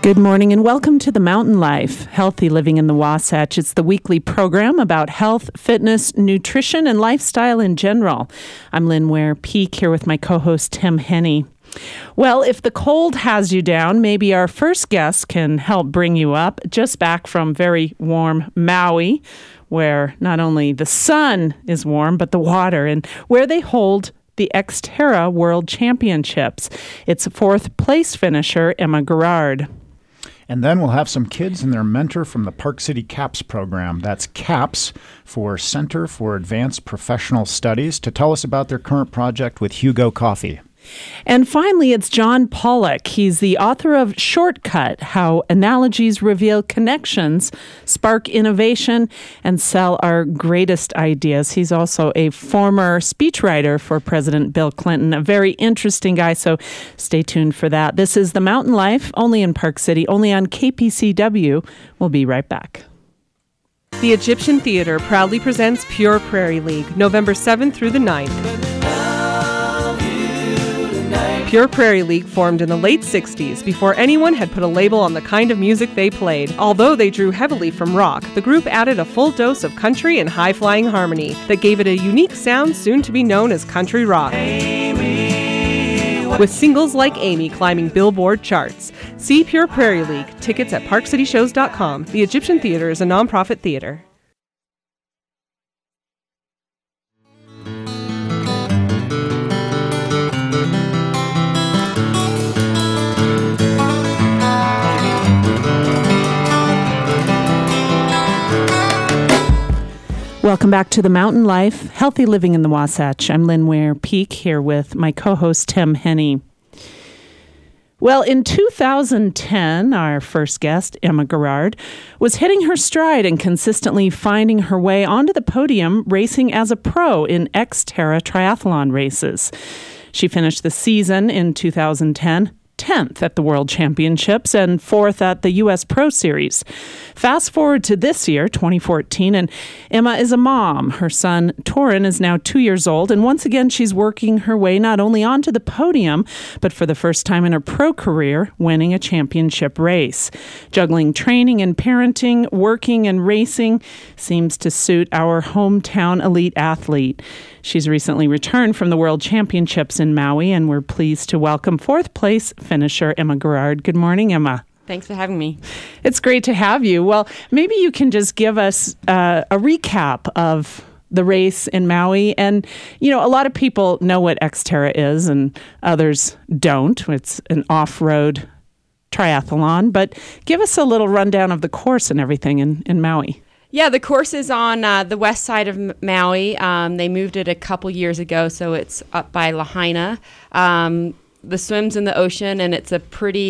Good morning and welcome to the Mountain Life, Healthy Living in the Wasatch. It's the weekly program about health, fitness, nutrition, and lifestyle in general. I'm Lynn Ware-Peak here with my co-host Tim Henney. Well, if the cold has you down, maybe our first guest can help bring you up. Just back from very warm Maui, where not only the sun is warm, but the water, and where they hold the Xterra World Championships. It's fourth place finisher Emma Garrard. And then we'll have some kids and their mentor from the Park City CAPS program. That's CAPS for Center for Advanced Professional Studies, to tell us about their current project with Hugo Coffee. And finally, it's John Pollock. He's the author of Shortcut, How Analogies Reveal Connections, Spark Innovation, and Sell Our Greatest Ideas. He's also a former speechwriter for President Bill Clinton, a very interesting guy, so stay tuned for that. This is The Mountain Life, only in Park City, only on KPCW. We'll be right back. The Egyptian Theater proudly presents Pure Prairie League, November 7th through the 9th. Pure Prairie League formed in the late 60s before anyone had put a label on the kind of music they played. Although they drew heavily from rock, the group added a full dose of country and high-flying harmony that gave it a unique sound soon to be known as country rock. With singles like Amy climbing Billboard charts. See Pure Prairie League. Tickets at parkcityshows.com. The Egyptian Theater is a nonprofit theater. Welcome back to the Mountain Life, Healthy Living in the Wasatch. I'm Lynn Ware-Peak here with my co-host Tim Henney. Well, in 2010, our first guest, Emma Garrard, was hitting her stride and consistently finding her way onto the podium racing as a pro in Xterra triathlon races. She finished the season in 2010 10th at the World Championships and 4th at the U.S. Pro Series. Fast forward to this year, 2014, and Emma is a mom. Her son, Torin, is now 2 years old, and once again, she's working her way not only onto the podium, but for the first time in her pro career, winning a championship race. Juggling training and parenting, working and racing seems to suit our hometown elite athlete. She's recently returned from the World Championships in Maui, and we're pleased to welcome fourth place finisher Emma Garrard. Good morning, Emma. Thanks for having me. It's great to have you. Well, maybe you can just give us a recap of the race in Maui. And, you know, a lot of people know what Xterra is and others don't. It's an off-road triathlon. But give us a little rundown of the course and everything in Maui. Yeah, the course is on the west side of Maui. They moved it a couple years ago, so it's up by Lahaina. The swim's in the ocean, and it's a pretty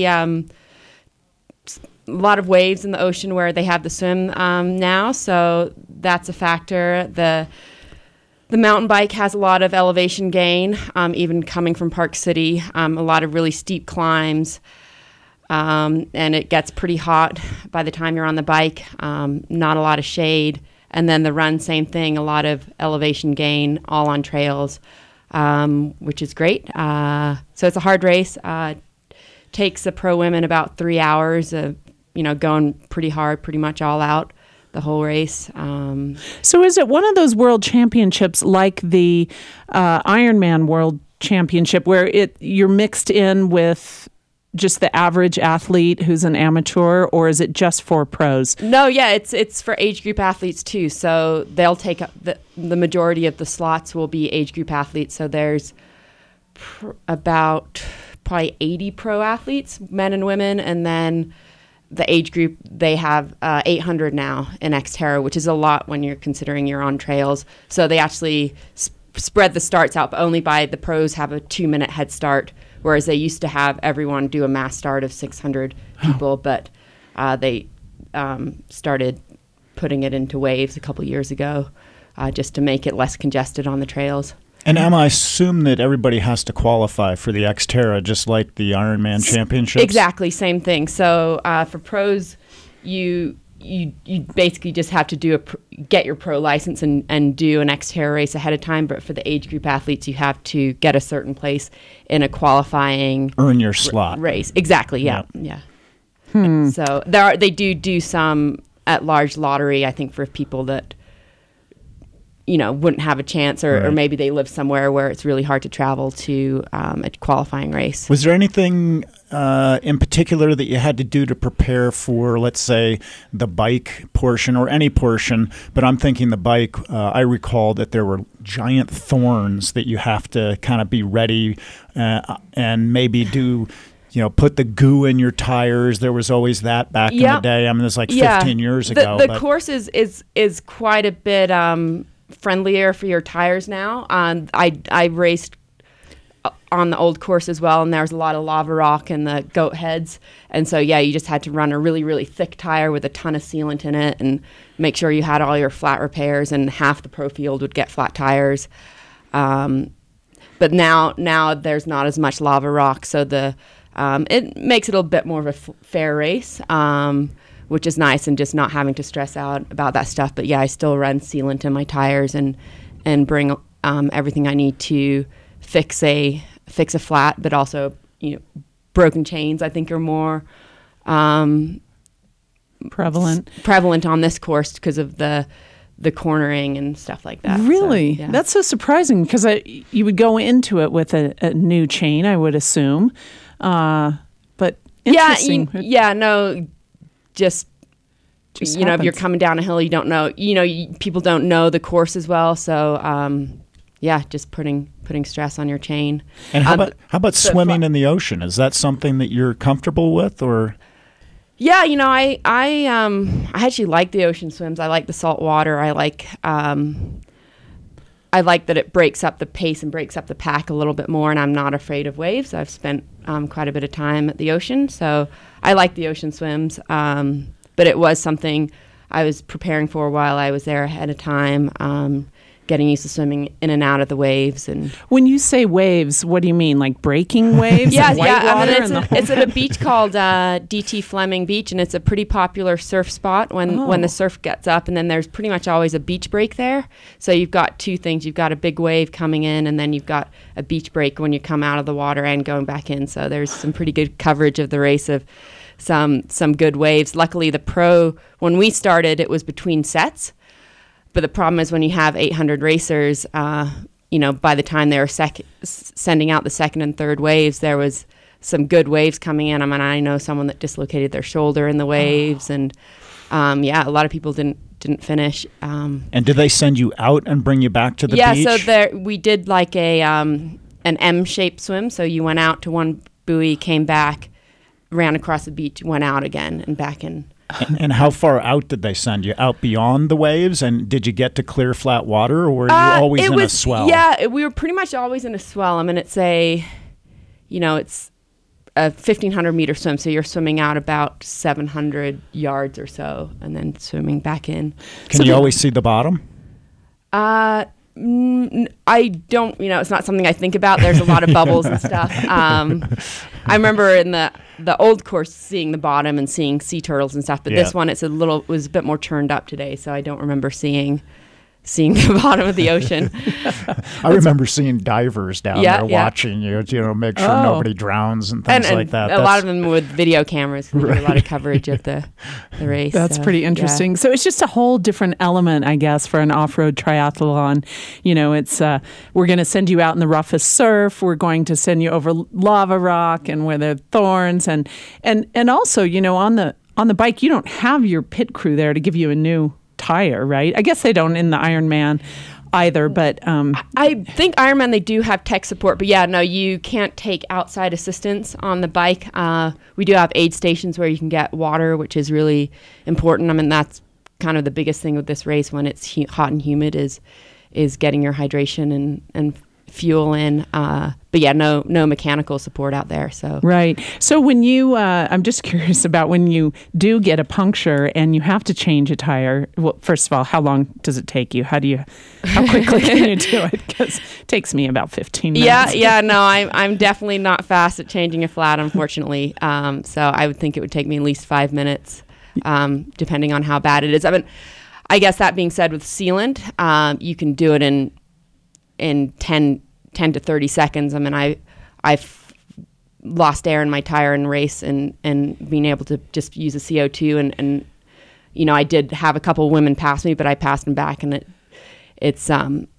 lot of waves in the ocean where they have the swim now, so that's a factor. The mountain bike has a lot of elevation gain, even coming from Park City, a lot of really steep climbs. And it gets pretty hot by the time you're on the bike, not a lot of shade. And then the run, same thing, a lot of elevation gain, all on trails, which is great. So it's a hard race. Takes the pro women about 3 hours of, going pretty hard, pretty much all out the whole race. So is it one of those world championships like the Ironman World Championship where you're mixed in with just the average athlete who's an amateur, or is it just for pros? No, yeah, it's for age group athletes too. So they'll take up the majority of the slots will be age group athletes. So there's about probably 80 pro athletes, men and women, and then the age group, they have 800 now in Xterra, which is a lot when you're considering you're on trails. So they actually spread the starts out, but only by the pros have a 2-minute head start, whereas they used to have everyone do a mass start of 600 people, but they started putting it into waves a couple years ago just to make it less congested on the trails. And Emma, I assume that everybody has to qualify for the Xterra, just like the Ironman Championships? Exactly, same thing. So for pros, you basically just have to get your pro license and do an Xterra race ahead of time. But for the age group athletes, you have to get a certain place in a qualifying earn your slot race. Exactly. Yeah. So they do some at large lottery, I think, for people that wouldn't have a chance, or maybe they live somewhere where it's really hard to travel to a qualifying race. Was there anything in particular that you had to do to prepare for, let's say, the bike portion or any portion? But I'm thinking the bike, I recall that there were giant thorns that you have to kind of be ready and maybe do, put the goo in your tires. There was always that back in the day. I mean, it was like 15 years ago. The course is quite a bit friendlier for your tires now. I raced on the old course as well, and there was a lot of lava rock and the goat heads, and so you just had to run a really, really thick tire with a ton of sealant in it and make sure you had all your flat repairs, and half the pro field would get flat tires. But now there's not as much lava rock, so it makes it a bit more of a fair race, which is nice, and just not having to stress out about that stuff. But I still run sealant in my tires and bring everything I need to fix a flat, but also broken chains I think are more prevalent on this course because of the cornering and stuff like that. Really? So, That's so surprising, because you would go into it with a new chain, I would assume. But interesting. Just if you're coming down a hill, you don't know, people don't know the course as well. So, just putting stress on your chain. And how about swimming in the ocean? Is that something that you're comfortable with, or? Yeah, I actually like the ocean swims. I like the salt water. I like that it breaks up the pace and breaks up the pack a little bit more, and I'm not afraid of waves. I've spent quite a bit of time at the ocean, so I like the ocean swims. But it was something I was preparing for while I was there ahead of time, getting used to swimming in and out of the waves. And when you say waves, what do you mean? Like breaking waves? It's at a beach called DT Fleming Beach, and it's a pretty popular surf spot when the surf gets up, and then there's pretty much always a beach break there. So you've got two things. You've got a big wave coming in, and then you've got a beach break when you come out of the water and going back in. So there's some pretty good coverage of the race of some good waves. Luckily, the pro, when we started, it was between sets. But the problem is when you have 800 racers, by the time they were sending out the second and third waves, there was some good waves coming in. I mean, I know someone that dislocated their shoulder in the waves, and a lot of people didn't finish. And did they send you out and bring you back to the beach? Yeah, so we did like an M-shaped swim. So you went out to one buoy, came back, ran across the beach, went out again, and back in. And how far out did they send you? Out beyond the waves? And did you get to clear flat water, or were you always in a swell? Yeah, we were pretty much always in a swell. I mean, it's a 1,500 meter swim, so you're swimming out about 700 yards or so, and then swimming back in. Can you always see the bottom? I don't, it's not something I think about. There's a lot of bubbles and stuff. I remember in the old course seeing the bottom and seeing sea turtles and stuff, but this one was a bit more turned up today, so I don't remember seeing the bottom of the ocean. I remember seeing divers down there watching you, make sure nobody drowns and things like that. A lot of them with video cameras. We did a lot of coverage of the race. That's pretty interesting. Yeah. So it's just a whole different element, I guess, for an off-road triathlon. It's we're going to send you out in the roughest surf. We're going to send you over lava rock and where there are thorns, and also, on the bike, you don't have your pit crew there to give you a new tire, right? I guess they don't in the Ironman either, but I think Ironman, they do have tech support, but you can't take outside assistance on the bike. We do have aid stations where you can get water, which is really important. I mean, that's kind of the biggest thing with this race when it's hot and humid is getting your hydration and fuel in. But no mechanical support out there. So right. So when you, I'm just curious about when you do get a puncture and you have to change a tire. Well, first of all, how long does it take you? How quickly can you do it? Because it takes me about 15 minutes. No, I'm definitely not fast at changing a flat, unfortunately. So I would think it would take me at least 5 minutes, depending on how bad it is. I mean, I guess that being said, with sealant, you can do it in 10 to 30 seconds. I mean, lost air in my tire in race, and being able to just use a CO2 and I did have a couple of women pass me, but I passed them back, and it's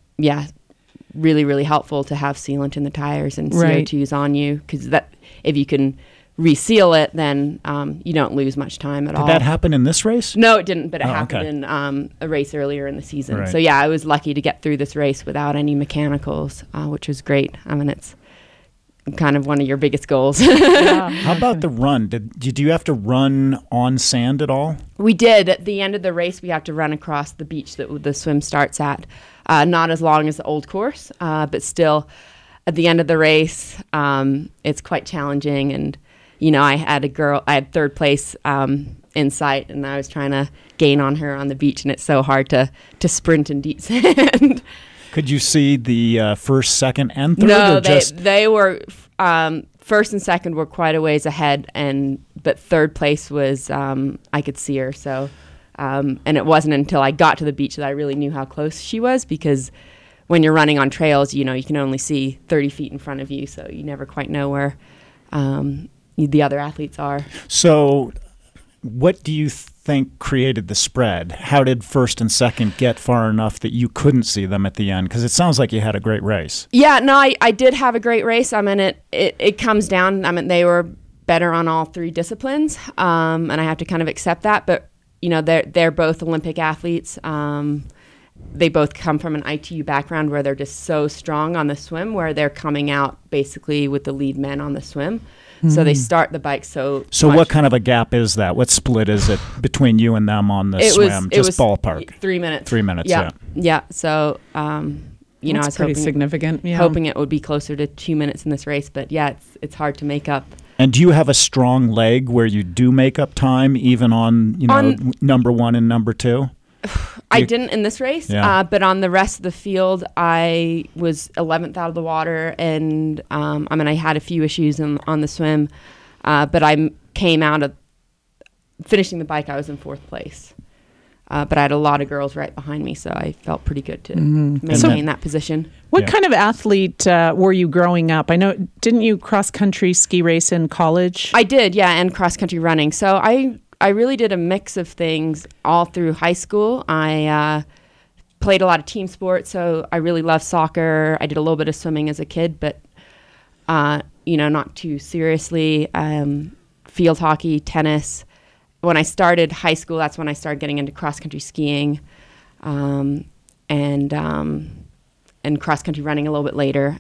really, really helpful to have sealant in the tires and CO2s on you, because that if you can reseal it, then you don't lose much time at all. Did that happen in this race? No, it didn't, but it happened in a race earlier in the season. Right. So yeah, I was lucky to get through this race without any mechanicals, which was great. I mean, it's kind of one of your biggest goals. How about the run? Did you have to run on sand at all? We did. At the end of the race, we have to run across the beach that the swim starts at. Not as long as the old course, but still at the end of the race, it's quite challenging. And, I had third place in sight, and I was trying to gain on her on the beach, and it's so hard to sprint in deep sand. Could you see the first, second, and third? No, they were first and second were quite a ways ahead, but third place was I could see her. So, and it wasn't until I got to the beach that I really knew how close she was, because when you're running on trails, you can only see 30 feet in front of you, so you never quite know where the other athletes are. So, what do you think created the spread? How did first and second get far enough that you couldn't see them at the end? Because it sounds like you had a great race. Yeah, no, I did have a great race. I mean, it comes down. I mean, they were better on all three disciplines, and I have to kind of accept that. But they're both Olympic athletes. They both come from an ITU background where they're just so strong on the swim, where they're coming out basically with the lead men on the swim. So they start the bike so much. What kind of a gap is that? What split is it between you and them on the swim? It was ballpark. 3 minutes. 3 minutes, yeah. Yeah, so, I was pretty significant. Yeah. Hoping it would be closer to 2 minutes in this race. But, yeah, it's hard to make up. And do you have a strong leg where you do make up time even on number one and number two? I didn't in this race, but on the rest of the field, I was 11th out of the water, and I had a few issues on the swim, but I came out of finishing the bike. I was in fourth place, but I had a lot of girls right behind me, so I felt pretty good to maintain that position. What kind of athlete were you growing up? I know, didn't you cross-country ski race in college? I did, yeah, and cross-country running. So I really did a mix of things all through high school. I played a lot of team sports, so I really loved soccer. I did a little bit of swimming as a kid, but not too seriously. Field hockey, tennis. When I started high school, that's when I started getting into cross-country skiing, and cross-country running a little bit later.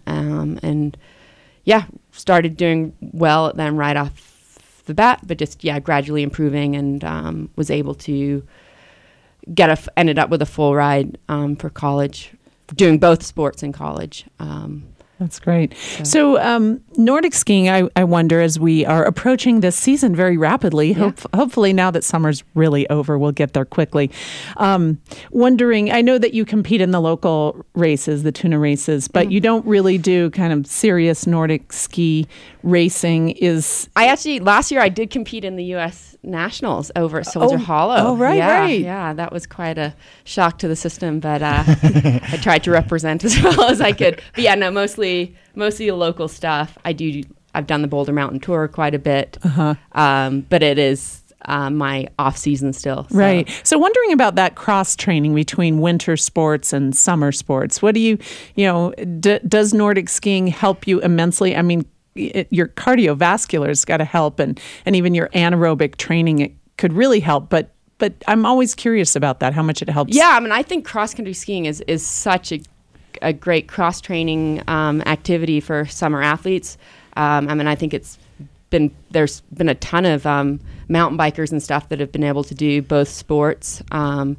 Started doing well at them right off the bat, but just gradually improving, and was able to ended up with a full ride for college, doing both sports in college. That's great. So Nordic skiing, I wonder, as we are approaching this season very rapidly, hopefully now that summer's really over, we'll get there quickly. Wondering, I know that you compete in the local races, the tuna races, but you don't really do kind of serious Nordic ski racing. Last year I did compete in the U.S. Nationals over at Soldier Hollow. Oh, right, right. Yeah, that was quite a shock to the system, but I tried to represent as well as I could. But yeah, no, mostly the local stuff. I've done the Boulder Mountain Tour quite a bit, but it is my off season still. So. Right. So wondering about that cross training between winter sports and summer sports. What do does Nordic skiing help you immensely? I mean, your cardiovascular's got to help, and even your anaerobic training, it could really help. But I'm always curious about that, how much it helps. Yeah, I mean, I think cross-country skiing is such a great cross-training activity for summer athletes. I think there's been a ton of mountain bikers and stuff that have been able to do both sports. I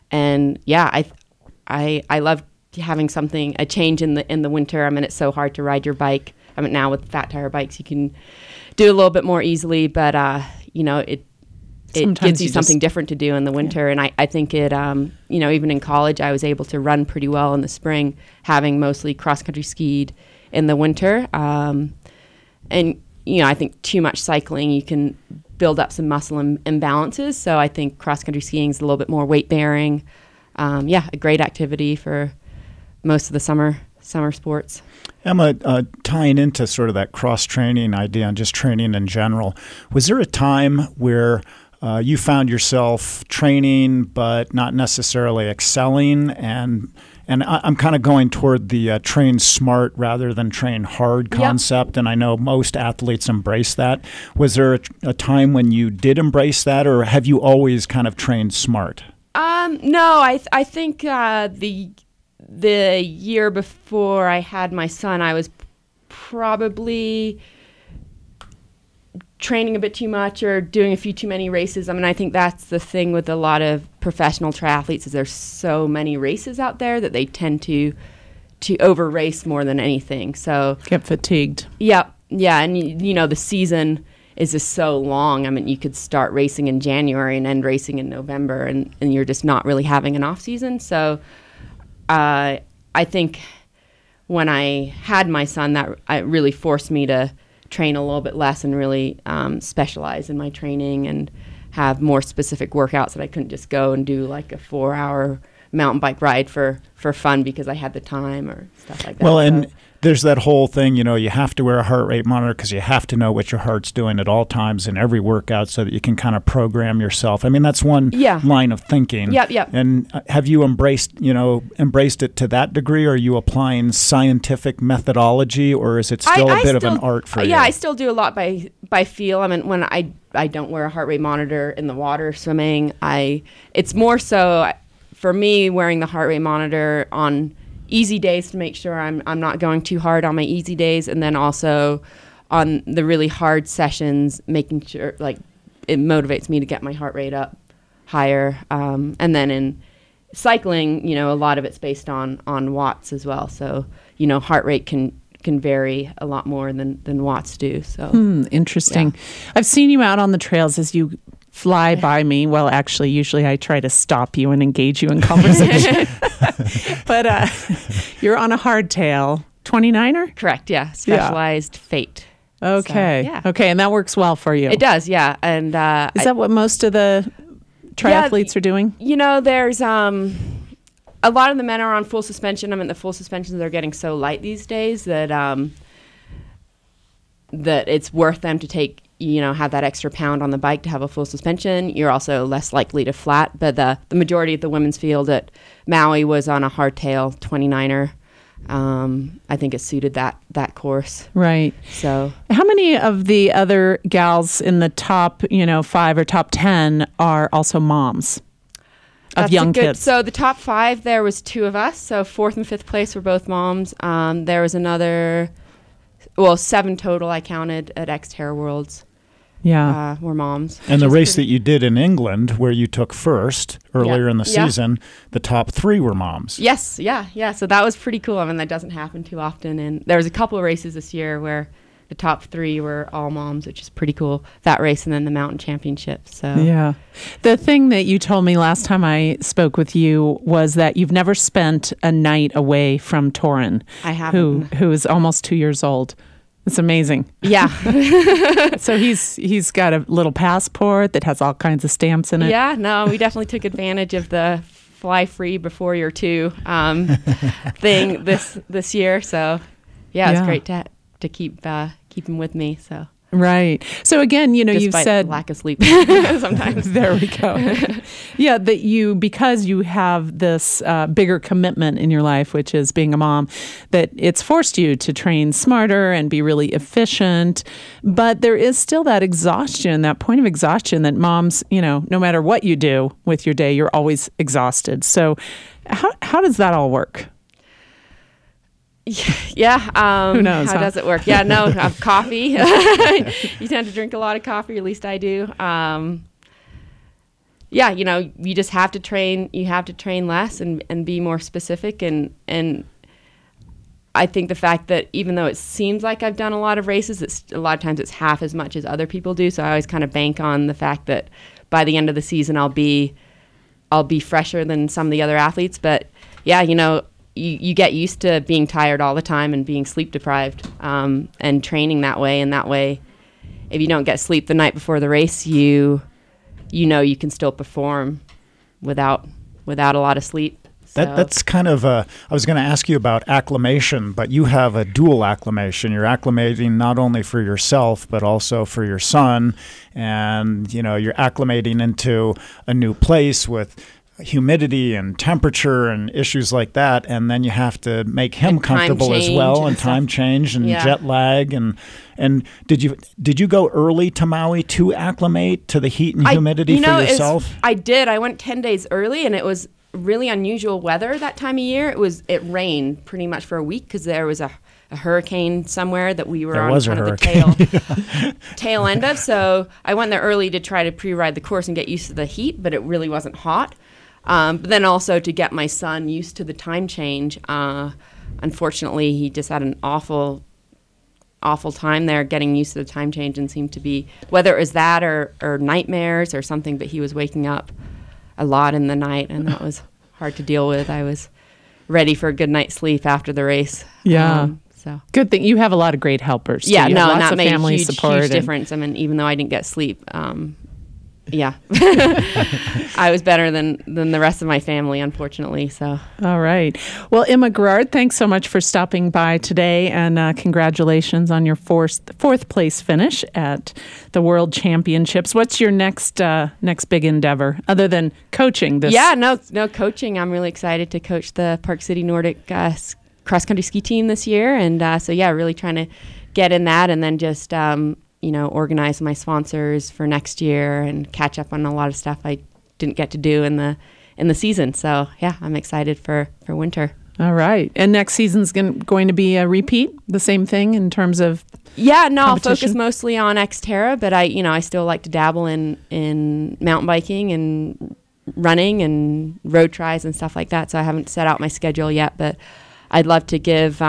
love having a change in the winter. I mean, it's so hard to ride your bike. I mean, now with fat tire bikes, you can do it a little bit more easily, but it gives you something different to do in the winter. And I think it, even in college, I was able to run pretty well in the spring, having mostly cross-country skied in the winter. I think too much cycling, you can build up some muscle imbalances. So I think cross-country skiing is a little bit more weight-bearing. A great activity for most of the summer summer sports. Emma, tying into sort of that cross-training idea and just training in general, was there a time where you found yourself training but not necessarily excelling? And I'm kind of going toward the train smart rather than train hard concept, and I know most athletes embrace that. Was there a time when you did embrace that, or have you always kind of trained smart? No, I think the year before I had my son, I was probably training a bit too much or doing a few too many races. I mean, I think that's the thing with a lot of professional triathletes is there's so many races out there that they tend to over race more than anything. So get fatigued. Yeah, and you know the season is just so long. I mean, you could start racing in January and end racing in November, and you're just not really having an off season. So I think when I had my son, that it really forced me to train a little bit less and really specialize in my training and have more specific workouts that I couldn't just go and do like a 4-hour mountain bike ride for fun because I had the time or stuff like that. Well, and there's that whole thing, you know, you have to wear a heart rate monitor because you have to know what your heart's doing at all times in every workout so that you can kind of program yourself. I mean, that's one line of thinking. Yep. And have you embraced it to that degree? Or are you applying scientific methodology, or is it still a bit of an art for you? Yeah, I still do a lot by feel. I mean, when I don't wear a heart rate monitor in the water swimming, it's more so for me wearing the heart rate monitor on easy days to make sure I'm not going too hard on my easy days, and then also on the really hard sessions, making sure like it motivates me to get my heart rate up higher. And then in cycling, you know, a lot of it's based on watts as well. So, you know, heart rate can vary a lot more than watts do. So interesting. Yeah. I've seen you out on the trails as you fly by me. Well, actually, usually I try to stop you and engage you in conversation. But you're on a hardtail 29er? Correct, yeah. Specialized Fate. Okay. So, yeah. Okay, and that works well for you. It does, yeah. And is that what most of the triathletes are doing? You know, there's a lot of the men are on full suspension. I mean, the full suspensions are getting so light these days that that it's worth them to take, you know, have that extra pound on the bike to have a full suspension. You're also less likely to flat. But the majority of the women's field at Maui was on a hardtail 29er. I think it suited that course. Right. So how many of the other gals in the top, 5 or top 10 are also moms of young kids? So the top 5, there was 2 of us. So 4th and 5th place were both moms. There was another, 7 total I counted at Xterra Worlds. Yeah. Were moms. And the race that you did in England, where you took first earlier in the season, the top 3 were moms. Yes, yeah. So that was pretty cool. I mean, that doesn't happen too often. And there was a couple of races this year where the top 3 were all moms, which is pretty cool. That race and then the mountain championship. So yeah. The thing that you told me last time I spoke with you was that you've never spent a night away from Torin. I haven't. Who is almost 2 years old. It's amazing. Yeah. So he's got a little passport that has all kinds of stamps in it. Yeah, no, we definitely took advantage of the fly free before you're 2 thing this year. So yeah, it's great to keep him with me. So right. So again, you've said lack of sleep sometimes. There we go. Yeah, that because you have this bigger commitment in your life, which is being a mom, that it's forced you to train smarter and be really efficient. But there is still that exhaustion, that point of exhaustion that moms, no matter what you do with your day, you're always exhausted. So how does that all work? Yeah. Who knows? How does it work? Yeah, no, coffee. You tend to drink a lot of coffee, or at least I do. Yeah, you just have to train. You have to train less and be more specific. And I think the fact that even though it seems like I've done a lot of races, a lot of times it's half as much as other people do. So I always kind of bank on the fact that by the end of the season, I'll be fresher than some of the other athletes. But yeah, you get used to being tired all the time and being sleep deprived and training that way. And that way, if you don't get sleep the night before the race, you can still perform without a lot of sleep. That's kind of I was going to ask you about acclimation, but you have a dual acclimation. You're acclimating not only for yourself, but also for your son. And, you're acclimating into a new place with humidity and temperature and issues like that. And then you have to make him comfortable as well, and time change and jet lag. And did you go early to Maui to acclimate to the heat and humidity for yourself? I did. I went 10 days early, and it was really unusual weather that time of year. It rained pretty much for a week because there was a hurricane somewhere that we were on kind of the tail end of. So I went there early to try to pre-ride the course and get used to the heat, but it really wasn't hot. But then also to get my son used to the time change. Unfortunately, he just had an awful time there getting used to the time change, and seemed to be, whether it was that or nightmares or something, but he was waking up a lot in the night, and that was hard to deal with. I was ready for a good night's sleep after the race. Yeah. So good thing you have a lot of great helpers. Yeah, too. That made a huge difference. I mean, even though I didn't get sleep, I was better than the rest of my family, unfortunately. So, all right. Well, Emma Gerard, thanks so much for stopping by today, and congratulations on your fourth place finish at the World Championships. What's your next big endeavor other than coaching? No coaching. I'm really excited to coach the Park City Nordic cross country ski team this year, and really trying to get in that, and then just organize my sponsors for next year and catch up on a lot of stuff I didn't get to do in the season. So I'm excited for winter. All right. And next season's going to be a repeat, the same thing in terms of I'll focus mostly on Xterra, but I still like to dabble in mountain biking and running and road tries and stuff like that. So I haven't set out my schedule yet, but I'd love to give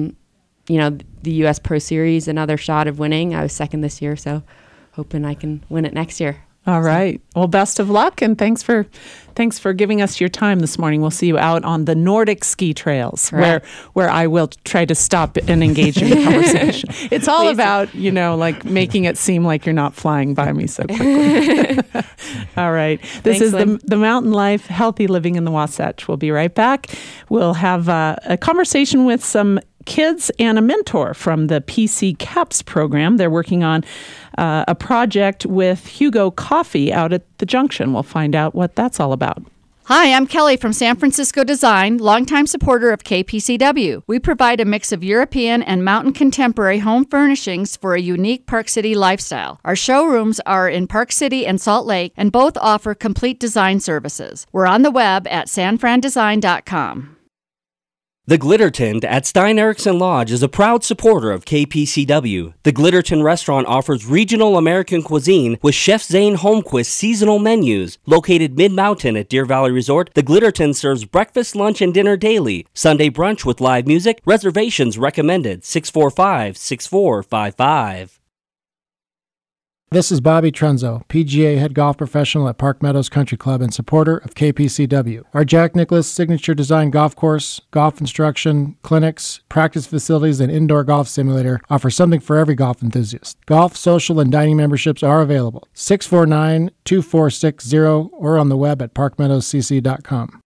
the U.S. Pro Series another shot of winning. I was second this year, so hoping I can win it next year. All right. Well, best of luck, and thanks for giving us your time this morning. We'll see you out on the Nordic ski trails, where I will try to stop and engage in the conversation. It's all about, making it seem like you're not flying by me so quickly. All right. This is the Mountain Life, Healthy Living in the Wasatch. We'll be right back. We'll have a conversation with some kids and a mentor from the PC CAPS program. They're working on a project with Hugo Coffee out at the Junction. We'll find out what that's all about. Hi, I'm Kelly from San Francisco Design, longtime supporter of KPCW. We provide a mix of European and mountain contemporary home furnishings for a unique Park City lifestyle. Our showrooms are in Park City and Salt Lake, and both offer complete design services. We're on the web at sanfrandesign.com. The Glitter Tent at Stein Eriksen Lodge is a proud supporter of KPCW. The Glitter Tent restaurant offers regional American cuisine with Chef Zane Holmquist's seasonal menus. Located mid-mountain at Deer Valley Resort, the Glitter Tent serves breakfast, lunch, and dinner daily. Sunday brunch with live music. Reservations recommended 645-6455. This is Bobby Trunzo, PGA head golf professional at Park Meadows Country Club and supporter of KPCW. Our Jack Nicklaus signature design golf course, golf instruction, clinics, practice facilities, and indoor golf simulator offer something for every golf enthusiast. Golf, social, and dining memberships are available. 649-2460 or on the web at parkmeadowscc.com.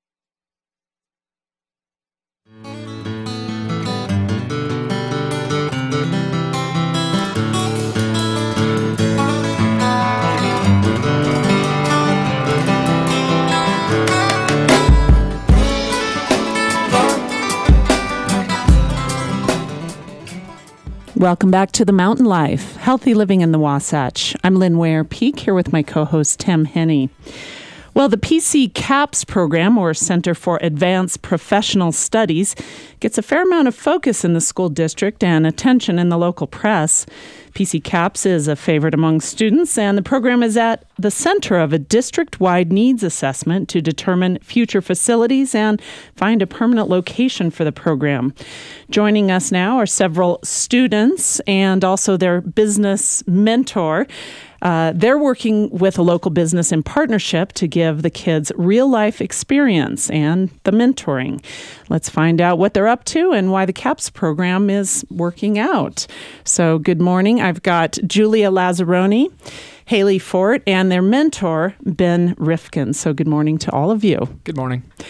Welcome back to The Mountain Life, Healthy Living in the Wasatch. I'm Lynn Ware-Peak here with my co-host Tim Henney. Well, the PC CAPS program, or Center for Advanced Professional Studies, gets a fair amount of focus in the school district and attention in the local press. PC CAPS is a favorite among students, and the program is at the center of a district-wide needs assessment to determine future facilities and find a permanent location for the program. Joining us now are several students and also their business mentor. They're working with a local business in partnership to give the kids real-life experience and the mentoring. Let's find out what they're up to and why the CAPS program is working out. So good morning. I've got Julia Lazzaroni, Haley Fort, and their mentor, Ben Rifkin. So good morning to all of you. Good morning.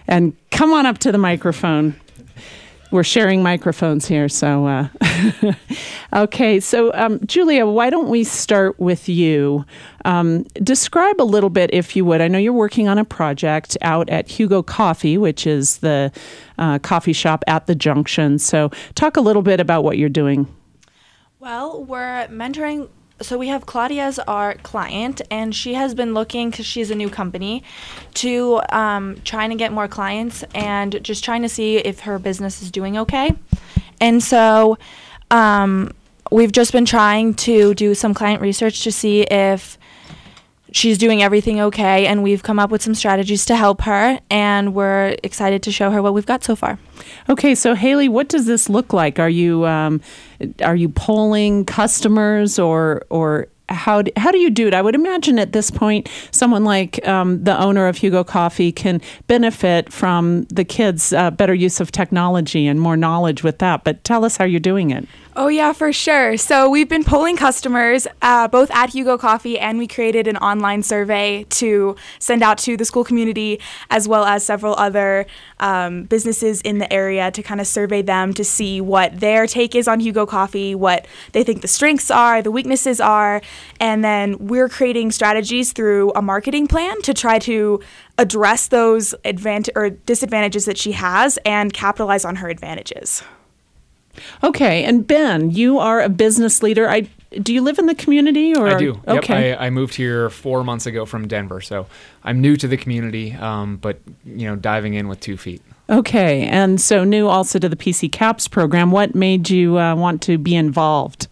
And come on up to the microphone. We're sharing microphones here, so okay. So, Julia, why don't we start with you? Describe a little bit, if you would. I know you're working on a project out at Hugo Coffee, which is the coffee shop at the Junction. So, talk a little bit about what you're doing. Well, we're mentoring. So we have Claudia as our client, and she has been looking, because she's a new company, to trying to get more clients and just trying to see if her business is doing okay. And so we've just been trying to do some client research to see if she's doing everything okay, and we've come up with some strategies to help her, and we're excited to show her what we've got so far. Okay, so Haley, what does this look like? Are you polling customers, or how do you do it? I would imagine at this point, someone like the owner of Hugo Coffee can benefit from the kids' better use of technology and more knowledge with that. But tell us how you're doing it. Oh, yeah, for sure. So we've been polling customers both at Hugo Coffee, and we created an online survey to send out to the school community as well as several other businesses in the area to kind of survey them to see what their take is on Hugo Coffee, what they think the strengths are, the weaknesses are, and then we're creating strategies through a marketing plan to try to address those disadvantages that she has and capitalize on her advantages. Okay, and Ben, you are a business leader. Do you live in the community? Or? I do. Okay. Yep. I moved here 4 months ago from Denver, so I'm new to the community, but diving in with 2 feet. Okay, and so new also to the PC CAPS program. What made you want to be involved?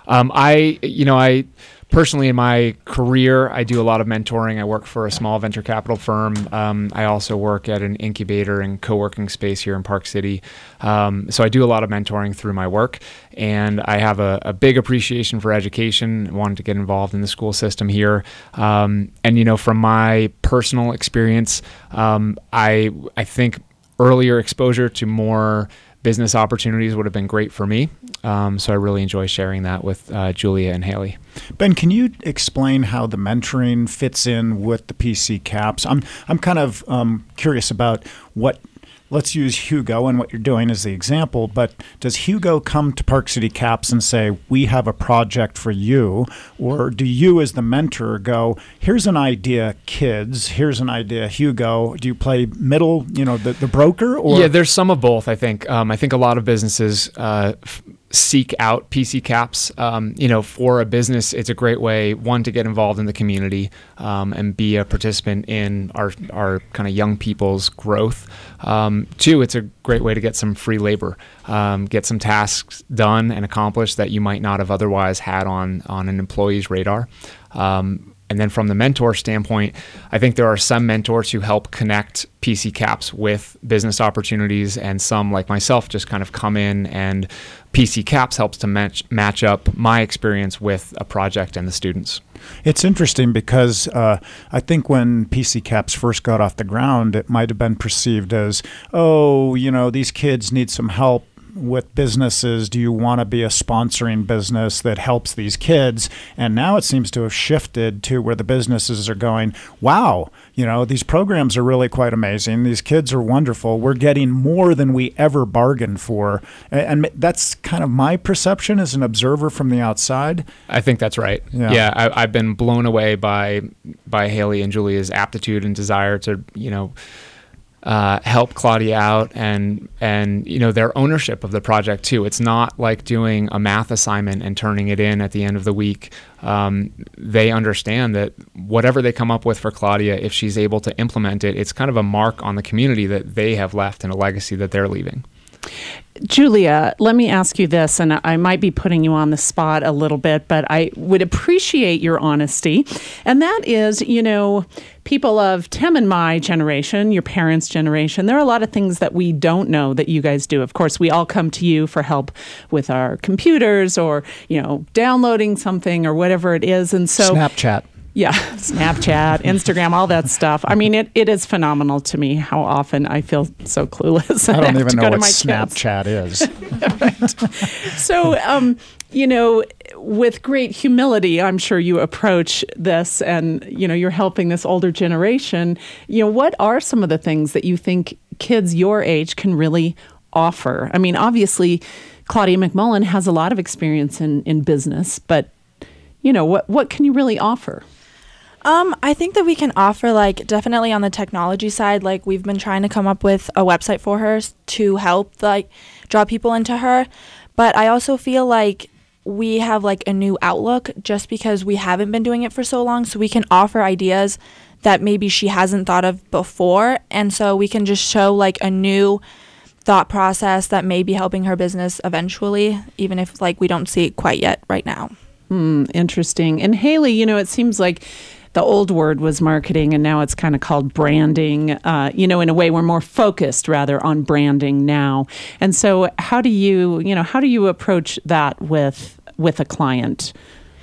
I personally, in my career, I do a lot of mentoring. I work for a small venture capital firm. I also work at an incubator and co-working space here in Park City. So I do a lot of mentoring through my work, and I have a big appreciation for education. I wanted to get involved in the school system here. And from my personal experience, I think earlier exposure to more business opportunities would have been great for me. So I really enjoy sharing that with Julia and Haley. Ben, can you explain how the mentoring fits in with the PC CAPS? I'm kind of curious about what. Let's use Hugo and what you're doing as the example, but does Hugo come to Park City CAPS and say, we have a project for you? Or do you as the mentor go, here's an idea, kids, here's an idea, Hugo? Do you play middle, the broker? Or? Yeah, there's some of both, I think. I think a lot of businesses seek out PC CAPS. For a business, it's a great way, one, to get involved in the community and be a participant in our kind of young people's growth. 2, it's a great way to get some free labor, get some tasks done and accomplished that you might not have otherwise had on an employee's radar. And then from the mentor standpoint, I think there are some mentors who help connect PC CAPS with business opportunities, and some, like myself, just kind of come in, and PC CAPS helps to match up my experience with a project and the students. It's interesting because I think when PC CAPS first got off the ground, it might have been perceived as, these kids need some help with businesses. Do you want to be a sponsoring business that helps these kids? And now it seems to have shifted to where the businesses are going, wow, these programs are really quite amazing. These kids are wonderful. We're getting more than we ever bargained for. And that's kind of my perception as an observer from the outside. I think that's right. Yeah, I've been blown away by Haley and Julia's aptitude and desire to, help Claudia out, and their ownership of the project too. It's not like doing a math assignment and turning it in at the end of the week. They understand that whatever they come up with for Claudia, if she's able to implement it, it's kind of a mark on the community that they have left and a legacy that they're leaving. Julia, let me ask you this, and I might be putting you on the spot a little bit, but I would appreciate your honesty. And that is, people of Tim and my generation, your parents' generation, there are a lot of things that we don't know that you guys do. Of course, we all come to you for help with our computers or, downloading something or whatever it is. And so Snapchat. Yeah, Snapchat, Instagram, all that stuff. I mean, it is phenomenal to me how often I feel so clueless. I don't even know what Snapchat is. Right. So, with great humility, I'm sure you approach this, and, you're helping this older generation. What are some of the things that you think kids your age can really offer? I mean, obviously, Claudia McMullen has a lot of experience in business, but, what can you really offer? I think that we can offer, like, definitely on the technology side, like, we've been trying to come up with a website for her to help, like, draw people into her. But I also feel like we have, like, a new outlook just because we haven't been doing it for so long. So we can offer ideas that maybe she hasn't thought of before. And so we can just show, like, a new thought process that may be helping her business eventually, even if, like, we don't see it quite yet right now. Interesting. And Haley, it seems like the old word was marketing, and now it's kind of called branding. In a way, we're more focused rather on branding now. And so, how do you approach that with a client?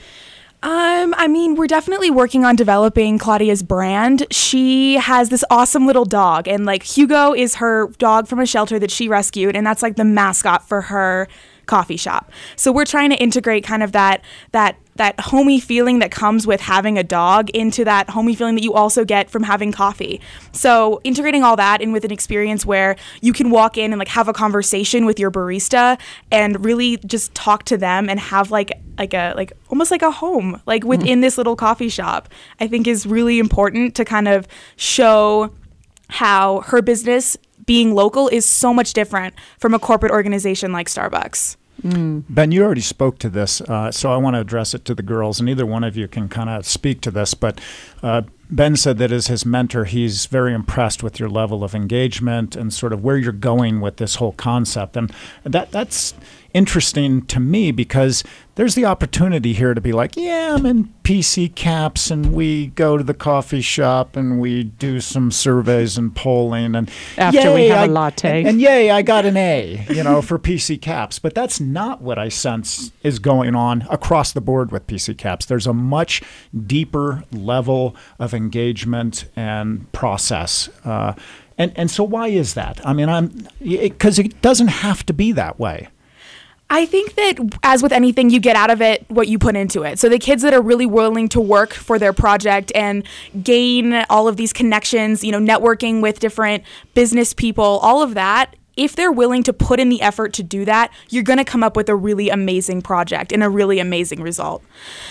We're definitely working on developing Claudia's brand. She has this awesome little dog, and like Hugo is her dog from a shelter that she rescued, and that's like the mascot for her coffee shop. So we're trying to integrate kind of that homey feeling that comes with having a dog into that homey feeling that you also get from having coffee. So integrating all that in with an experience where you can walk in and like have a conversation with your barista and really just talk to them and have like almost like a home, like within this little coffee shop, I think is really important to kind of show how her business being local is so much different from a corporate organization like Starbucks. Ben, you already spoke to this, so I want to address it to the girls, and either one of you can kind of speak to this, but Ben said that as his mentor, he's very impressed with your level of engagement and sort of where you're going with this whole concept. And that's interesting to me because there's the opportunity here to be like, yeah, I'm in PC Caps and we go to the coffee shop and we do some surveys and polling and after we have a latte. And yay, I got an A, for PC Caps. But that's not what I sense is going on across the board with PC Caps. There's a much deeper level of engagement and process. And so why is that? I mean, because it doesn't have to be that way. I think that, as with anything, you get out of it what you put into it. So the kids that are really willing to work for their project and gain all of these connections, networking with different business people, all of that, if they're willing to put in the effort to do that, you're going to come up with a really amazing project and a really amazing result.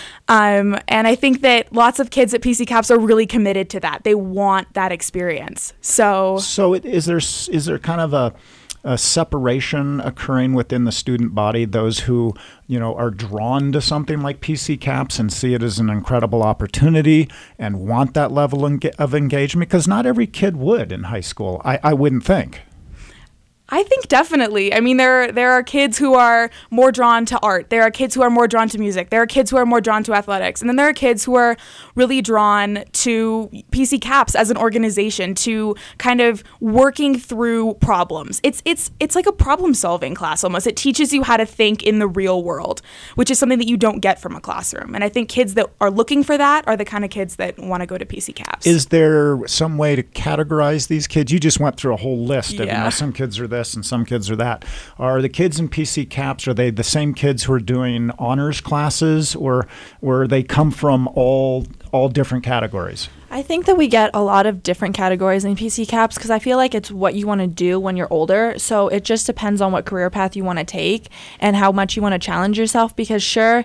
And I think that lots of kids at PC Caps are really committed to that. They want that experience. So is there kind of a separation occurring within the student body, those who, are drawn to something like PC Caps and see it as an incredible opportunity and want that level of engagement? Because not every kid would in high school, I wouldn't think. I think definitely. I mean, there are kids who are more drawn to art. There are kids who are more drawn to music. There are kids who are more drawn to athletics. And then there are kids who are really drawn to PC Caps as an organization, to kind of working through problems. It's like a problem-solving class almost. It teaches you how to think in the real world, which is something that you don't get from a classroom. And I think kids that are looking for that are the kind of kids that want to go to PC Caps. Is there some way to categorize these kids? You just went through a whole list of, some kids are this and some kids are that. Are the kids in PC Caps, are they the same kids who are doing honors classes, or they come from all different categories? I think that we get a lot of different categories in PC Caps because I feel like it's what you want to do when you're older. So it just depends on what career path you want to take and how much you want to challenge yourself, because sure,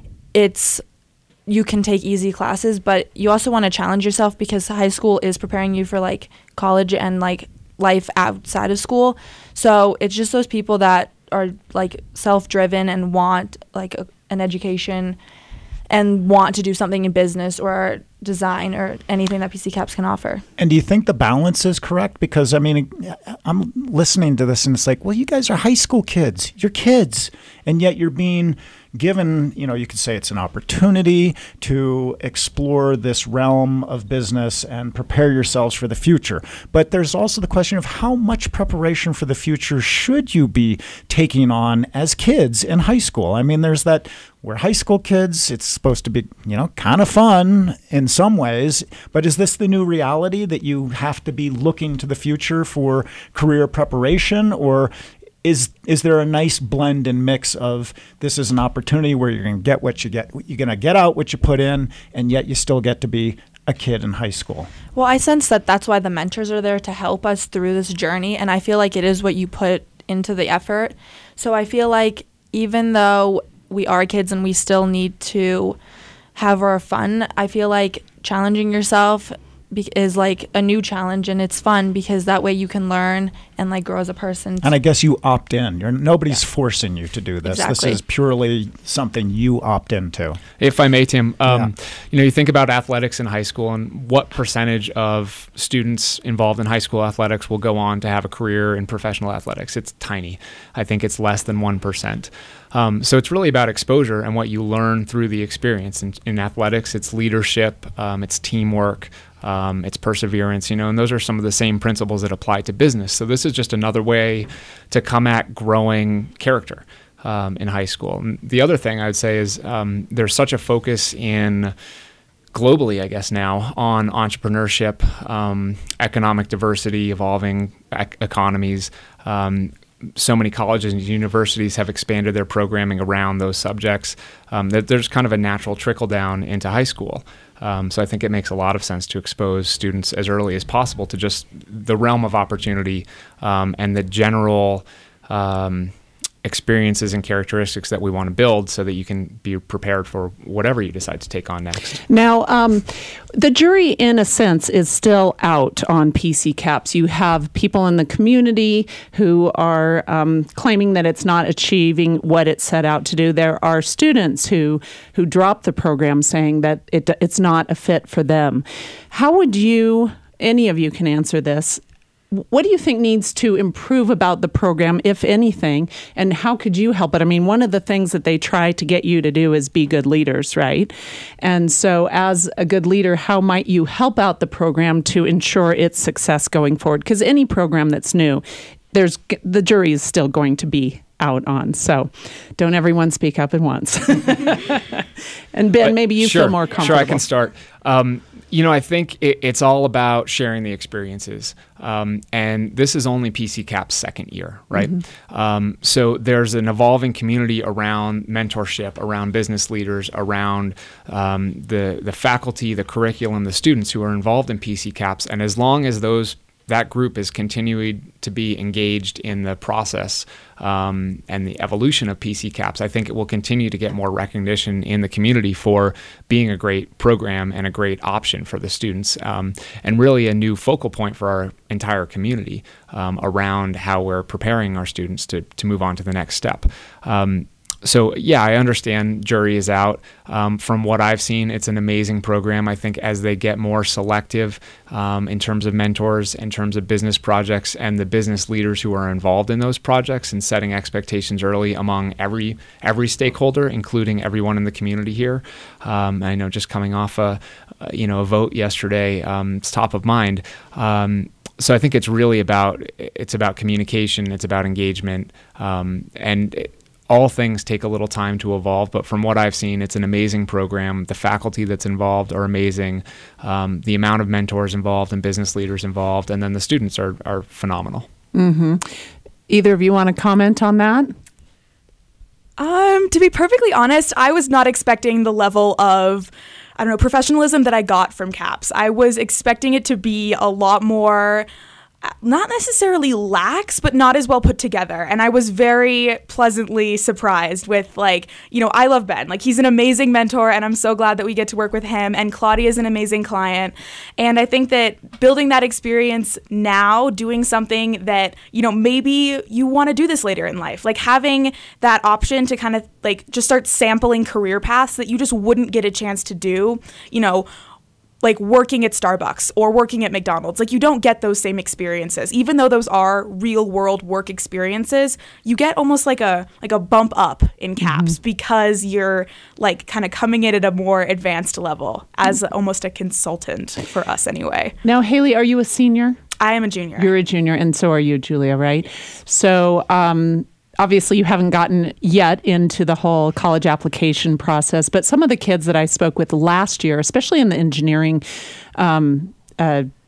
you can take easy classes, but you also want to challenge yourself because high school is preparing you for like college and like life outside of school. So it's just those people that are like self-driven and want like an education and want to do something in business or design or anything that PC Caps can offer. And do you think the balance is correct? Because I mean, I'm listening to this and it's like, well, you guys are high school kids. You're kids. And yet you're being given, you could say it's an opportunity to explore this realm of business and prepare yourselves for the future. But there's also the question of how much preparation for the future should you be taking on as kids in high school? I mean, there's that, we're high school kids. It's supposed to be, kind of fun in some ways. But is this the new reality that you have to be looking to the future for career preparation? Or is there a nice blend and mix of this is an opportunity where you're going to get what you get, you're going to get out what you put in, and yet you still get to be a kid in high school? Well, I sense that that's why the mentors are there to help us through this journey, and I feel like it is what you put into the effort. So I feel like even though we are kids and we still need to have our fun, I feel like challenging yourself is like a new challenge, and it's fun because that way you can learn and like grow as a person. And I guess you opt in. Nobody's forcing you to do this. Exactly. This is purely something you opt into. If I may, Tim, you think about athletics in high school and what percentage of students involved in high school athletics will go on to have a career in professional athletics. It's tiny. I think it's less than 1%. So it's really about exposure and what you learn through the experience. In athletics, it's leadership, it's teamwork, it's perseverance, and those are some of the same principles that apply to business. So this is just another way to come at growing character in high school. And the other thing I would say is there's such a focus globally, I guess now, on entrepreneurship, economic diversity, evolving economies. So many colleges and universities have expanded their programming around those subjects that there's kind of a natural trickle down into high school. So I think it makes a lot of sense to expose students as early as possible to just the realm of opportunity and the general experiences and characteristics that we want to build so that you can be prepared for whatever you decide to take on next. Now, the jury, in a sense, is still out on PC Caps. You have people in the community who are claiming that it's not achieving what it set out to do. There are students who drop the program saying that it's not a fit for them. How would you, any of you can answer this, what do you think needs to improve about the program, if anything, and how could you help it? I mean, one of the things that they try to get you to do is be good leaders, right? And so as a good leader, how might you help out the program to ensure its success going forward? Because any program that's new, the jury is still going to be out on. So don't everyone speak up at once. And Ben, maybe you feel more comfortable. Sure, I can start. I think it's all about sharing the experiences. And this is only PC Cap's second year, right? Mm-hmm. So there's an evolving community around mentorship, around business leaders, around the faculty, the curriculum, the students who are involved in PC Caps. And as long as that group is continuing to be engaged in the process and the evolution of PC Caps, I think it will continue to get more recognition in the community for being a great program and a great option for the students, and really a new focal point for our entire community around how we're preparing our students to move on to the next step. So, yeah, I understand jury is out. From what I've seen, it's an amazing program. I think as they get more selective in terms of mentors, in terms of business projects, and the business leaders who are involved in those projects, and setting expectations early among every stakeholder, including everyone in the community here. I know just coming off a vote yesterday, it's top of mind. So I think it's really about communication, it's about engagement, all things take a little time to evolve, but from what I've seen, it's an amazing program. The faculty that's involved are amazing. The amount of mentors involved and business leaders involved, and then the students are phenomenal. Mm-hmm. Either of you want to comment on that? To be perfectly honest, I was not expecting the level of, professionalism that I got from CAPS. I was expecting it to be a lot more, not necessarily lax, but not as well put together. And I was very pleasantly surprised with, I love Ben. He's an amazing mentor, and I'm so glad that we get to work with him. And Claudia is an amazing client. And I think that building that experience now, doing something that, maybe you want to do this later in life, having that option to kind of just start sampling career paths that you just wouldn't get a chance to do, working at Starbucks or working at McDonald's. You don't get those same experiences. Even though those are real world work experiences, you get almost like a bump up in CAPS because you're kind of coming in at a more advanced level as almost a consultant for us anyway. Now, Haley, are you a senior? I am a junior. You're a junior, and so are you, Julia, right? So, obviously, you haven't gotten yet into the whole college application process, but some of the kids that I spoke with last year, especially in the engineering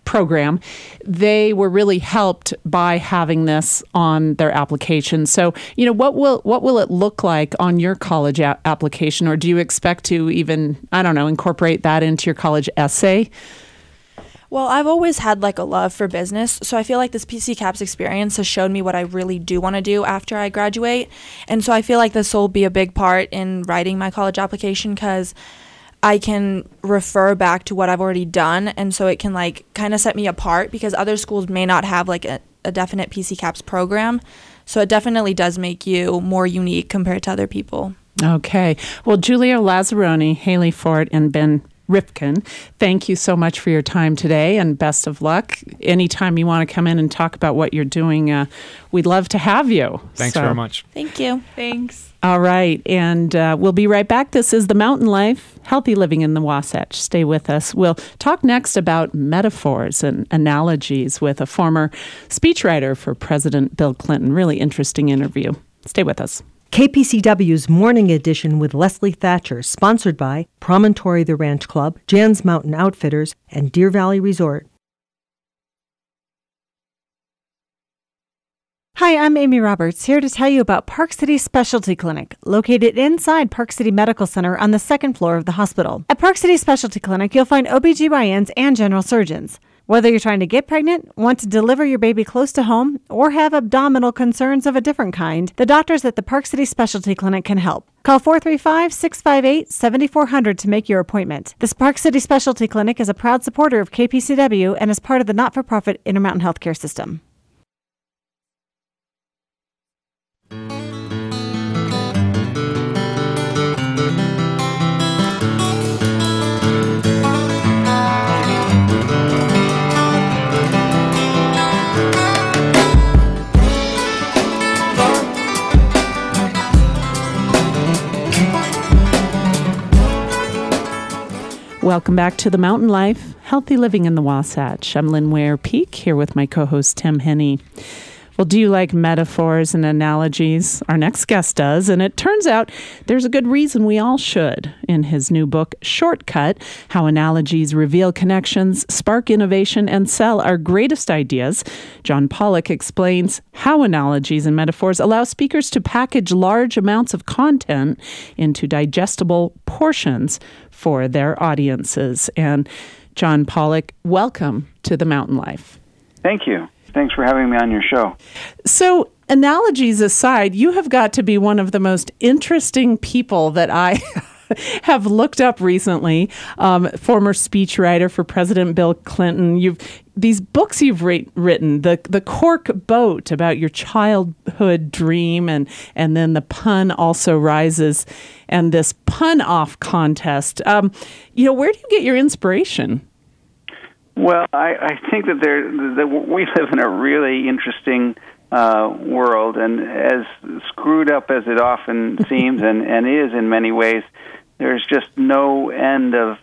program, they were really helped by having this on their application. So, what will it look like on your college application, or do you expect to even, incorporate that into your college essay? Well, I've always had like a love for business, so I feel like this PC Caps experience has shown me what I really do want to do after I graduate. And so I feel like this will be a big part in writing my college application, because I can refer back to what I've already done, and so it can like kind of set me apart, because other schools may not have like a definite PC Caps program. So it definitely does make you more unique compared to other people. Okay. Well, Julia Lazzaroni, Haley Fort, and Ben Ripken, thank you so much for your time today, and best of luck. Anytime you want to come in and talk about what you're doing, we'd love to have you. Thanks very much. Thank you. Thanks. All right, and we'll be right back. This is The Mountain Life, Healthy Living in the Wasatch. Stay with us. We'll talk next about metaphors and analogies with a former speechwriter for President Bill Clinton. Really interesting interview. Stay with us. KPCW's Morning Edition with Leslie Thatcher, sponsored by Promontory the Ranch Club, Jan's Mountain Outfitters, and Deer Valley Resort. Hi, I'm Amy Roberts, here to tell you about Park City Specialty Clinic, located inside Park City Medical Center on the second floor of the hospital. At Park City Specialty Clinic, you'll find OBGYNs and general surgeons. Whether you're trying to get pregnant, want to deliver your baby close to home, or have abdominal concerns of a different kind, the doctors at the Park City Specialty Clinic can help. Call 435-658-7400 to make your appointment. This Park City Specialty Clinic is a proud supporter of KPCW and is part of the not-for-profit Intermountain Healthcare System. Welcome back to The Mountain Life, Healthy Living in the Wasatch. I'm Lynn Ware Peak, here with my co-host Tim Henney. Well, do you like metaphors and analogies? Our next guest does, and it turns out there's a good reason we all should. In his new book, Shortcut, How Analogies Reveal Connections, Spark Innovation, and Sell Our Greatest Ideas, John Pollock explains how analogies and metaphors allow speakers to package large amounts of content into digestible portions for their audiences. And John Pollock, welcome to The Mountain Life. Thank you. Thanks for having me on your show. So, analogies aside, you have got to be one of the most interesting people that I have looked up recently. Former speechwriter for President Bill Clinton. These books you've written, the Cork Boat, about your childhood dream, and then The Pun Also Rises, and this pun-off contest. Where do you get your inspiration? Well, I think that we live in a really interesting world, and as screwed up as it often seems and is in many ways, there's just no end of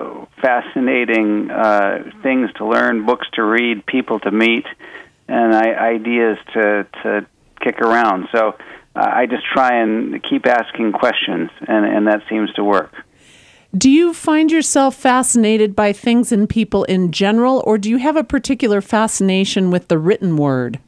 fascinating things to learn, books to read, people to meet, and ideas to kick around. So I just try and keep asking questions, and that seems to work. Do you find yourself fascinated by things and people in general, or do you have a particular fascination with the written word?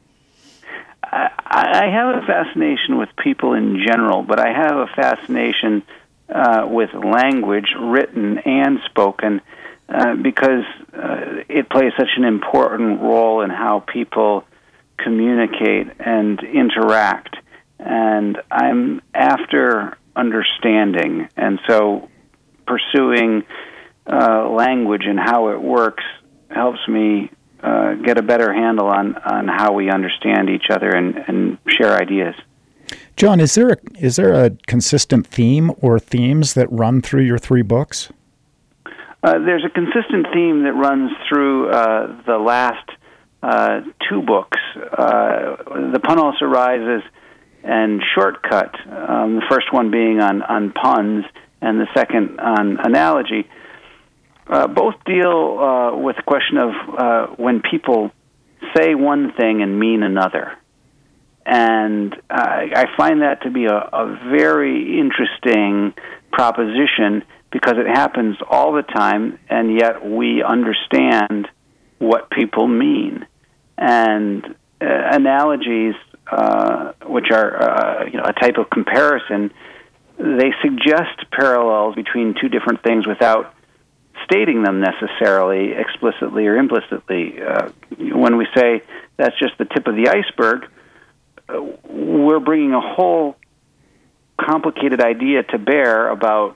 I have a fascination with people in general, but I have a fascination with language, written and spoken, because it plays such an important role in how people communicate and interact. And I'm after understanding, and so pursuing language and how it works helps me get a better handle on how we understand each other and share ideas. John, is there a consistent theme or themes that run through your three books? There's a consistent theme that runs through the last two books. The Pun Also Rises and Shortcut, the first one being on puns, and the second on analogy, both deal with the question of when people say one thing and mean another. And I find that to be a very interesting proposition, because it happens all the time, and yet we understand what people mean. And analogies, which are a type of comparison, they suggest parallels between two different things without stating them necessarily explicitly or implicitly. When we say that's just the tip of the iceberg, we're bringing a whole complicated idea to bear about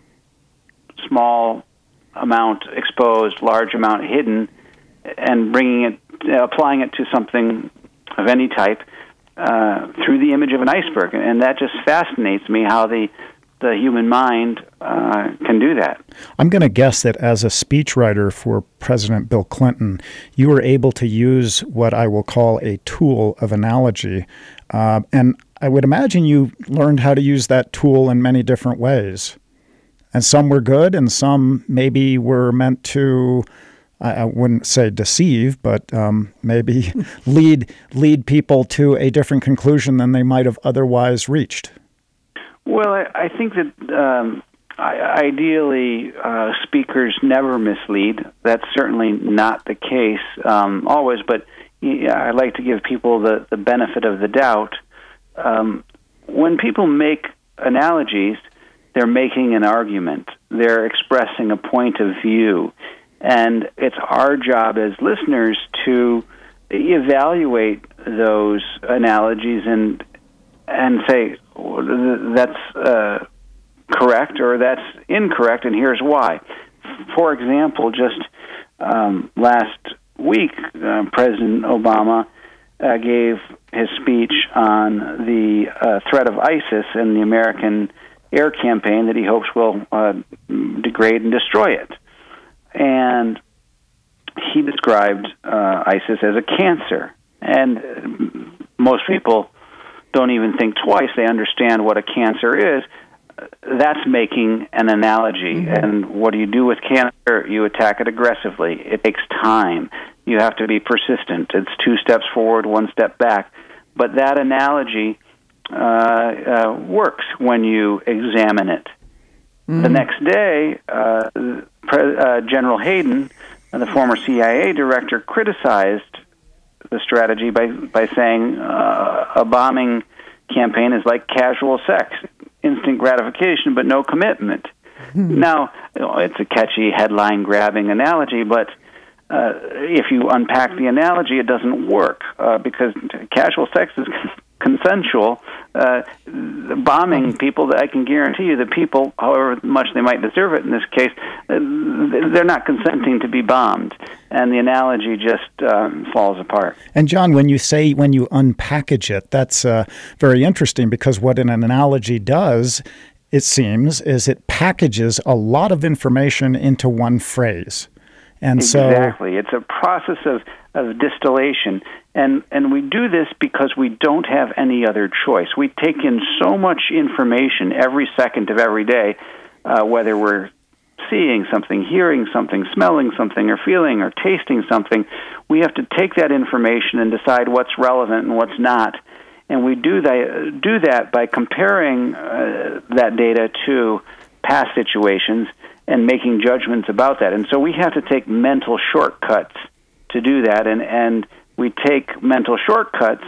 small amount exposed, large amount hidden, and applying it to something of any type through the image of an iceberg. And that just fascinates me, how the human mind can do that. I'm going to guess that as a speechwriter for President Bill Clinton, you were able to use what I will call a tool of analogy. And I would imagine you learned how to use that tool in many different ways. And some were good, and some maybe were meant to, I wouldn't say deceive, but maybe lead people to a different conclusion than they might have otherwise reached. Well, I think that ideally speakers never mislead. That's certainly not the case always, but I like to give people the benefit of the doubt. When people make analogies, they're making an argument. They're expressing a point of view. And it's our job as listeners to evaluate those analogies and say, that's correct or that's incorrect, and here's why. For example, just last week, President Obama gave his speech on the threat of ISIS and the American air campaign that he hopes will degrade and destroy it. And he described ISIS as a cancer. And most people don't even think twice. They understand what a cancer is. That's making an analogy. Mm-hmm. And what do you do with cancer? You attack it aggressively. It takes time. You have to be persistent. It's 2 steps forward, 1 step back. But that analogy works when you examine it. Mm-hmm. The next day, General Hayden, the former CIA director, criticized the strategy by saying a bombing campaign is like casual sex, instant gratification but no commitment. Mm-hmm. Now, it's a catchy headline-grabbing analogy, but if you unpack the analogy, it doesn't work because casual sex is consensual. Bombing people, I can guarantee you the people, however much they might deserve it in this case, they're not consenting to be bombed. And the analogy just falls apart. And John, when you unpackage it, that's very interesting, because what an analogy does, it seems, is it packages a lot of information into one phrase. And exactly. It's a process of distillation. And we do this because we don't have any other choice. We take in so much information every second of every day, whether we're seeing something, hearing something, smelling something, or feeling or tasting something. We have to take that information and decide what's relevant and what's not. And we do that by comparing that data to past situations and making judgments about that. And so we have to take mental shortcuts to do that, and we take mental shortcuts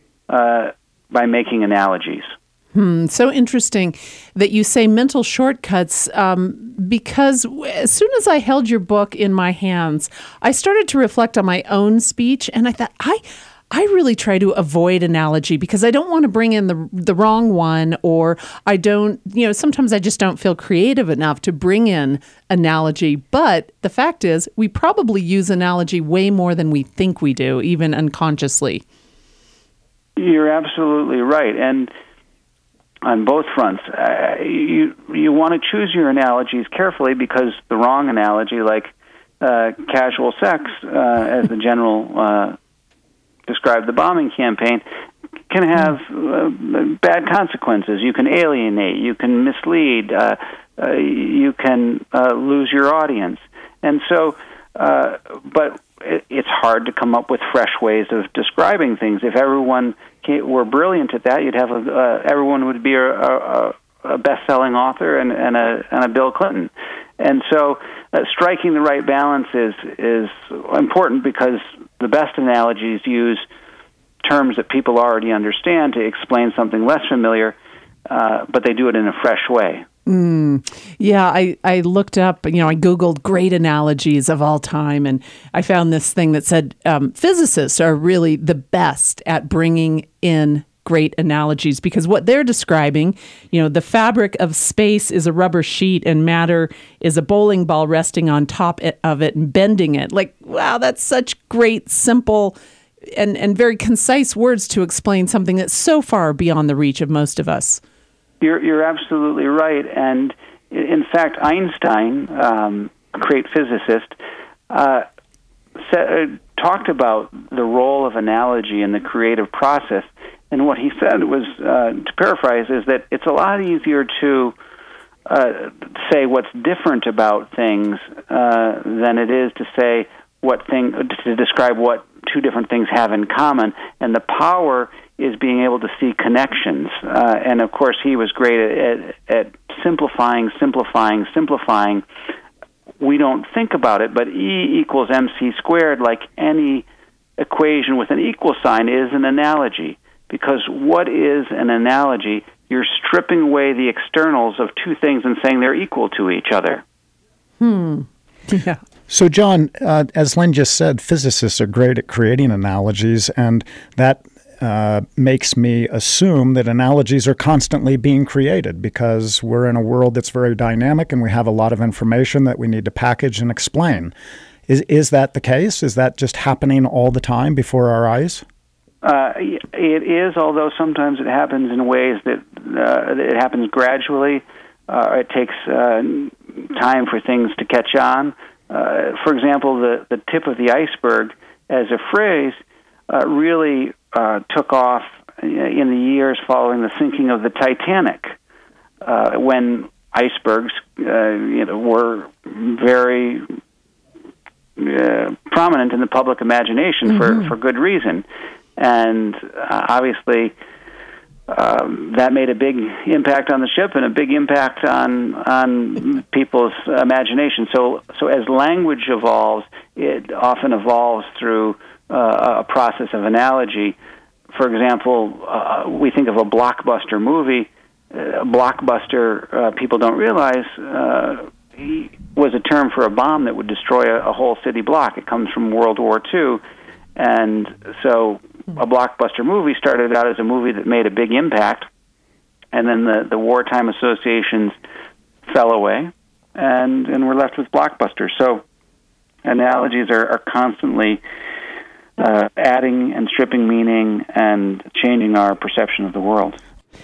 by making analogies. So interesting that you say mental shortcuts, because as soon as I held your book in my hands, I started to reflect on my own speech, and I thought, I really try to avoid analogy because I don't want to bring in the wrong one, or I don't, sometimes I just don't feel creative enough to bring in analogy. But the fact is, we probably use analogy way more than we think we do, even unconsciously. You're absolutely right. And on both fronts, you want to choose your analogies carefully, because the wrong analogy, like casual sex, as the general described the bombing campaign, can have bad consequences. You can alienate, you can mislead, you can lose your audience. And so, but it's hard to come up with fresh ways of describing things. If everyone were brilliant at that, you'd have everyone would be a best-selling author and a Bill Clinton. And so striking the right balance is important, because the best analogies use terms that people already understand to explain something less familiar, but they do it in a fresh way. Yeah, I looked up, I Googled great analogies of all time, and I found this thing that said physicists are really the best at bringing in great analogies, because what they're describing, the fabric of space is a rubber sheet and matter is a bowling ball resting on top of it and bending it. Like, wow, that's such great, simple, and very concise words to explain something that's so far beyond the reach of most of us. You're absolutely right. And in fact, Einstein, great physicist, talked about the role of analogy in the creative process. And what he said was, to paraphrase, is that it's a lot easier to say what's different about things than it is to say to describe what two different things have in common. And the power is being able to see connections. And of course, he was great at simplifying. We don't think about it, but E equals MC squared, like any equation with an equal sign, is an analogy. Because what is an analogy? You're stripping away the externals of two things and saying they're equal to each other. Yeah. So, John, as Lynn just said, physicists are great at creating analogies, and that makes me assume that analogies are constantly being created, because we're in a world that's very dynamic and we have a lot of information that we need to package and explain. Is that the case? Is that just happening all the time before our eyes? It is, although sometimes it happens in ways that it happens gradually. It takes time for things to catch on. For example, the tip of the iceberg as a phrase really took off in the years following the sinking of the Titanic, when icebergs were very prominent in the public imagination for good reason. And obviously, that made a big impact on the ship and a big impact on people's imagination. So as language evolves, it often evolves through a process of analogy. For example, we think of a blockbuster movie. Blockbuster, people don't realize, was a term for a bomb that would destroy a whole city block. It comes from World War II. And so a blockbuster movie started out as a movie that made a big impact, and then the wartime associations fell away, and we're left with blockbusters. So analogies are constantly adding and stripping meaning and changing our perception of the world.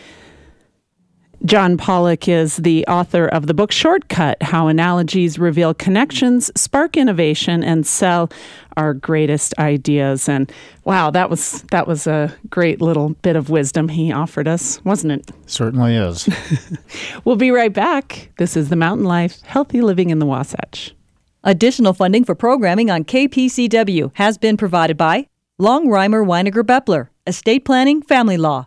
John Pollock is the author of the book Shortcut: How Analogies Reveal Connections, Spark Innovation, and Sell Our Greatest Ideas. And wow, that was a great little bit of wisdom he offered us, wasn't it? Certainly is. We'll be right back. This is The Mountain Life, Healthy Living in the Wasatch. Additional funding for programming on KPCW has been provided by Longheimer Weiniger Bepler, Estate Planning, Family Law,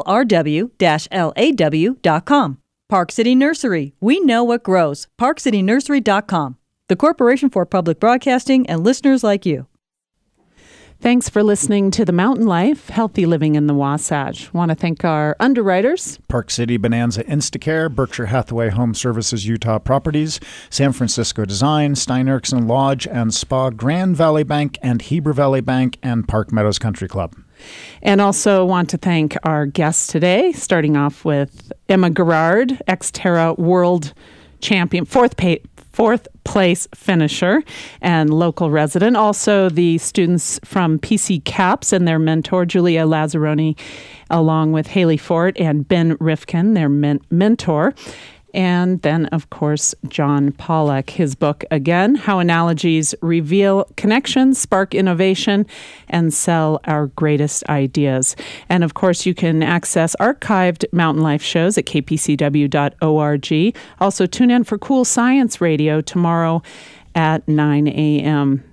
LRW-LAW.com. Park City Nursery. We know what grows. ParkCityNursery.com. The Corporation for Public Broadcasting and listeners like you. Thanks for listening to The Mountain Life, Healthy Living in the Wasatch. Want to thank our underwriters: Park City Bonanza Instacare, Berkshire Hathaway Home Services Utah Properties, San Francisco Design, Stein Eriksen Lodge and Spa, Grand Valley Bank and Heber Valley Bank, and Park Meadows Country Club. And also want to thank our guests today, starting off with Emma Gerard, Xterra World Champion, fourth place finisher and local resident. Also the students from PC CAPS and their mentor, Julia Lazzaroni, along with Haley Fort and Ben Rifkin, their mentor. And then, of course, John Pollock, his book, again, How Analogies Reveal Connections, Spark Innovation, and Sell Our Greatest Ideas. And, of course, you can access archived Mountain Life shows at kpcw.org. Also, tune in for Cool Science Radio tomorrow at 9 a.m.